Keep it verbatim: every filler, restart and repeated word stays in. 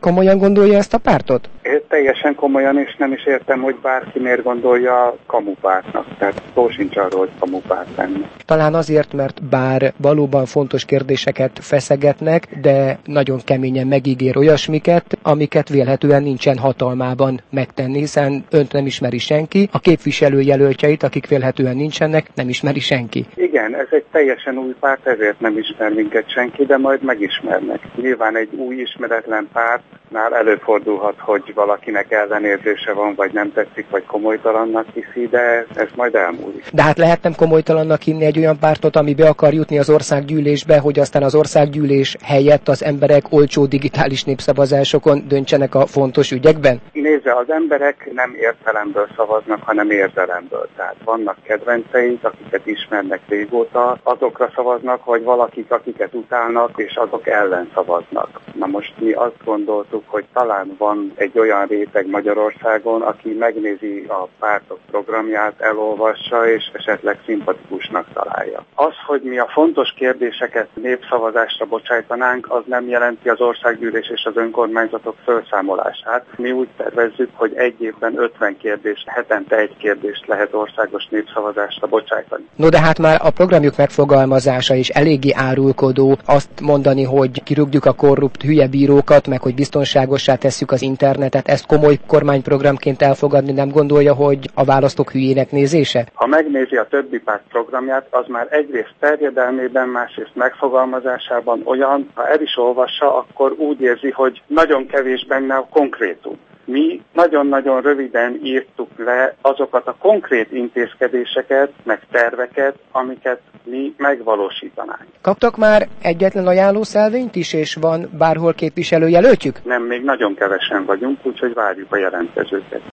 komolyan gondolja ezt a pártot? Én teljesen komolyan, és nem is értem, hogy bárki miért gondolja kamupártnak. Tehát szó sincs arról, hogy kamupárt lenne. Talán azért, mert bár valóban fontos kérdéseket feszegetnek, de nagyon keményen megígér olyasmiket, amiket vélhetően nincsen hatalmában megtenni, hiszen önt nem ismeri senki, a képviselőjelöltjeit, akik vélhetően nincsenek, nem ismeri senki. Igen, ez egy teljesen új párt, ezért nem ismer minket senki, de majd megismernek. Nyilván egy új ismeretlen pártnál előfordulhat, hogy valakinek ellenérzése van, vagy nem tetszik, vagy komolytalannak hiszi, de ez majd elmúlik. De hát lehet nem komolytalannak hinni egy olyan pártot, ami be akar jutni az országgyűlésbe, hogy aztán az országgyűlés helyett az emberek olcsó digitális népszavazásokon döntsenek a fontos ügyekben? Nézze, az emberek nem értelemből szavaznak, hanem érzelemből. Tehát vannak kedvenceik, akiket ismernek régóta, azokra szavaznak, vagy valakik, akiket utálnak, és azok ellen szavaznak. Na most mi azt gondoltuk, hogy talán van egy olyan réteg Magyarországon, aki megnézi a pártok programját, elolvassa, és esetleg szimpatikusnak találja. Az, hogy mi a fontos kérdéseket népszavazásra bocsájtanánk, az nem jelenti az országgyűlés és az önkormányzatok felszámolását. Mi úgy tervezzük, hogy egy évben ötven kérdést, hetente egy kérdést lehet országos népszavazásra bocsájtani. No de hát már a programjuk megfogalmazása is eléggé árulkodó. Azt mondani, hogy kirúgjuk a korrupt hülye bírókat, meg hogy biztonságossá tesszük az internetet, ezt komoly kormányprogramként elfogadni nem gondolja, hogy a választók hülyének nézése? Ha megnézi a többi párt programját, az már egyrészt terjedelmében, másrészt megfogalmazásában olyan, ha el is olvassa, akkor úgy érzi, hogy nagyon kevés benne a konkrétum. Mi nagyon-nagyon röviden írtuk le azokat a konkrét intézkedéseket, meg terveket, amiket mi megvalósítanánk. Kaptak már egyetlen ajánlószelvényt is, és van bárhol képviselőjelöltjük? Nem, még nagyon kevesen vagyunk, úgyhogy várjuk a jelentkezőket.